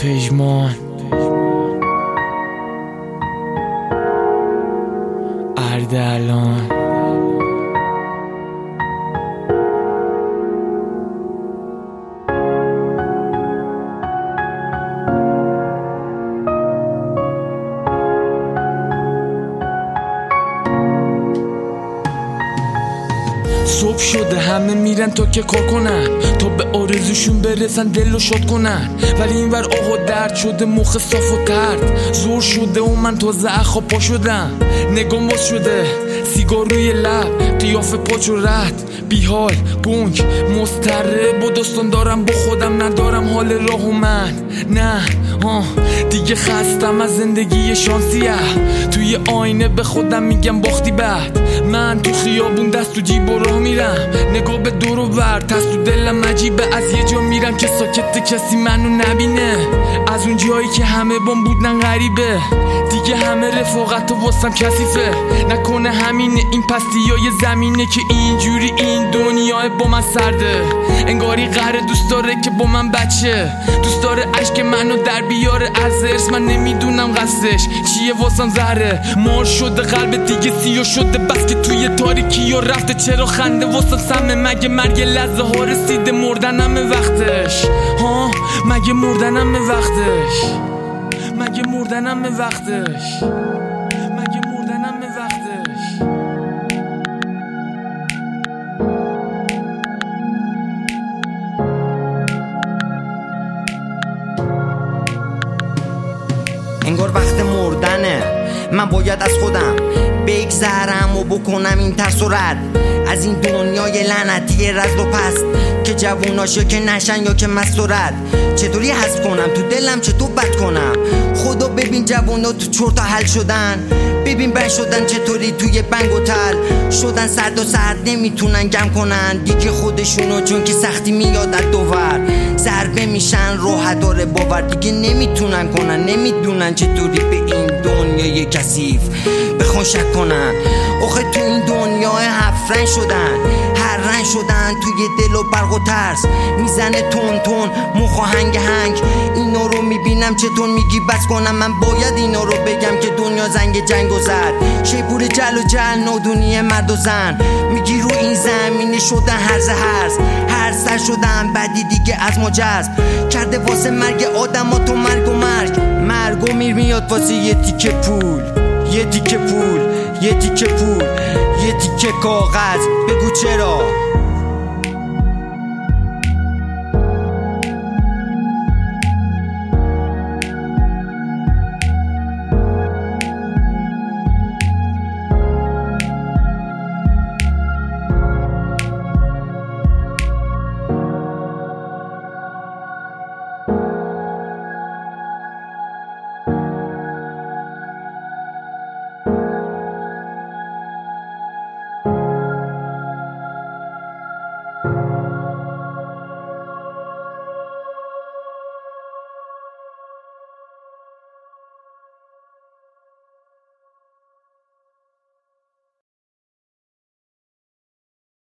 پژمان اردلان صبح شده همه میرن تا که کار کنن، تا به آرزوشون برسن دلو شاد کنن. ولی این ور آقا درد شده، مخ صاف و ترد زور شده و من تازه اخا پا شدم. نگام باز شده، سیگار روی لب، قیافه پاچ و رد، بیحال گنگ مضطرب و داستان دارم با خودم، ندارم حال راه و من نه دیگه خستم از زندگی شانسیه. توی آینه به خودم میگم باختی بعد. من تو خیابون دست تو جیب و راه میرم، نگاه به دور و ور تست تو دلم عجیبه. از یه جا میرم که ساکت کسی منو نبینه، از اون جایی که همه بام بودن غریبه. دیگه همه رفاقت و واسم کثیفه، نکنه همینه این پستیای زمینه که اینجوری این دنیا با من سرده. انگاری قهر دوست داره که با من بچه، دوست داره عشق منو در بیاره از ارث. من نمیدونم قصدش چیه، واسم زهره مار شده قلب دیگه سیاه شده، بس که توی تاریکی و رفته. چرا خنده واسم سمه؟ مگه مرگ لحظه ها رسیده؟ مردنم وقتش مگه مردنم وقتش؟ مگه مردنم وقتش؟ مگه مردنم وقتش؟ انگار وقت مردنه، من باید از خودم بگذرم و بکنم این ترس و رد از این دنیای لعنتی رزل و پست، که جووناش یا که نشن یا که مست و رد. چطوری حذف کنم تو دلم، چطور بد کنم؟ خدا ببین جوونا تو چرتا حل شدن، ببین بند شدن چطوری توی بنگ و تل شدن. سرد و سرد نمیتونن گم کنن دیگه خودشونو، چون که سختی میاد از دوور ضربه میشن. راحت داره باور دیگه نمیتونن کنن، نمیدونن چطوری به این دنیای کثیف بخوان شک کنن. آخه تو این دنیا هفت رنگ شدن، هر رنگ شدن توی دل و برق و ترس میزنه تون تون مخ و هنگ هنگ. اینا رو میبینم چطور میگی بس کنم؟ من باید اینا رو بگم که دنیا زنگ جنگ و زد، شیپور جل و جل نادونی مرد و زن. میگی رو این زمینه شدن هر سر شدن بعدی دیگه از ما جذب کرده واسه مرگ آدم ها. تو مرگ و میر میاد واسه یه تیکه پول، یه تیکه پول، یه تیکه پول، یه تیکه کاغذ. بگو چرا؟